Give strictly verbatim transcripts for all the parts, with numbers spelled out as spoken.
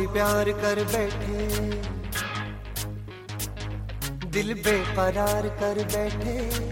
प्यार कर बैठे, दिल बेकरार कर बैठे।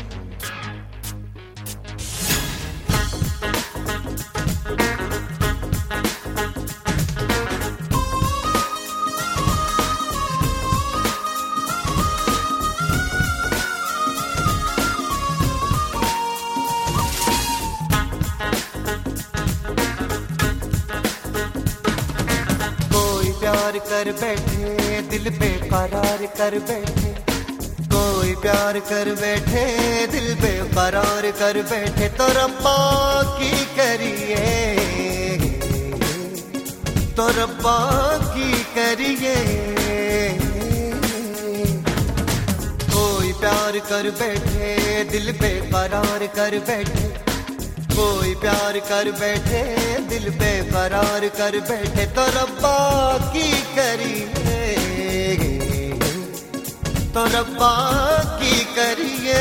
प्यार कर बैठे, दिल बेकरार कर बैठे। कोई प्यार कर बैठे, दिल बेकरार कर बैठे। तो रब्बा की करिए, तो रब्बा की करिए। कोई प्यार कर बैठे, दिल बेकरार कर बैठे। कोई प्यार कर बैठे, दिल बेकरार कर बैठे। तो रब्बा की करिए, तो रब्बा की करिए।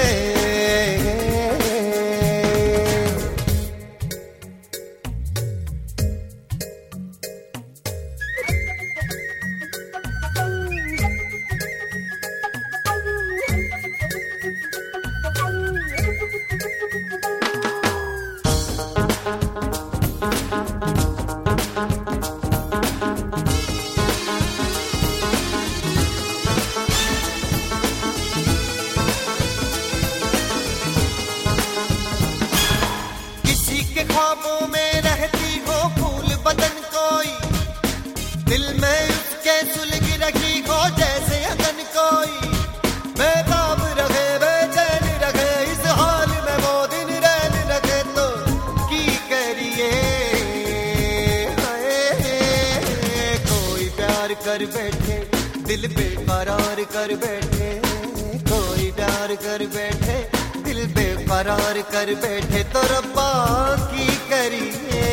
ख्वाबों में रहती हो फूल बदन कोई, दिल में उसके सुलग रखी हो जैसे अगन कोई। बेताब रखे, बेचैन रखे, इस हाल में वो दिन रैन रखे। तो की करिए, कोई प्यार कर बैठे, दिल बेकरार कर बैठे। कोई प्यार कर बैठे, दिल बेकरार कर बैठे। तो रब्बा की करिए,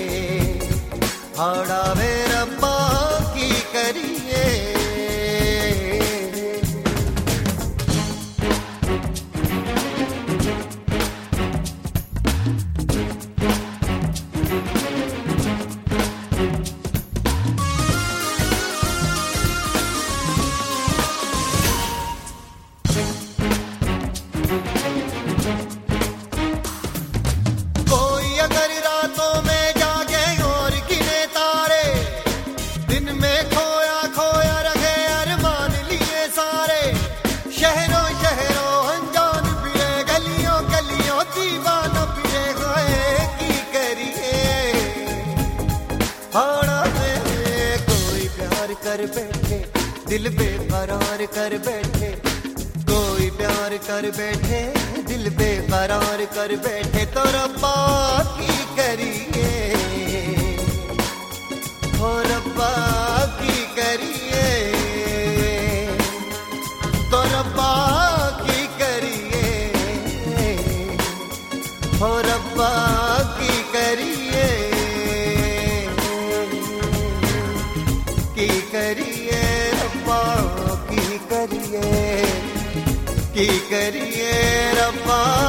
हाड़ा वे रब्बा की करिए। कर बैठे, दिल बेकरार कर बैठे। कोई प्यार कर बैठे, दिल बेकरार कर बैठे। तो रब्बा की करिए, हो रब्बा की करिए। तो रब्बा की करिए, हो रब्बा की करिए। की करिए रब्बा की करिए, की करिए रब्बा।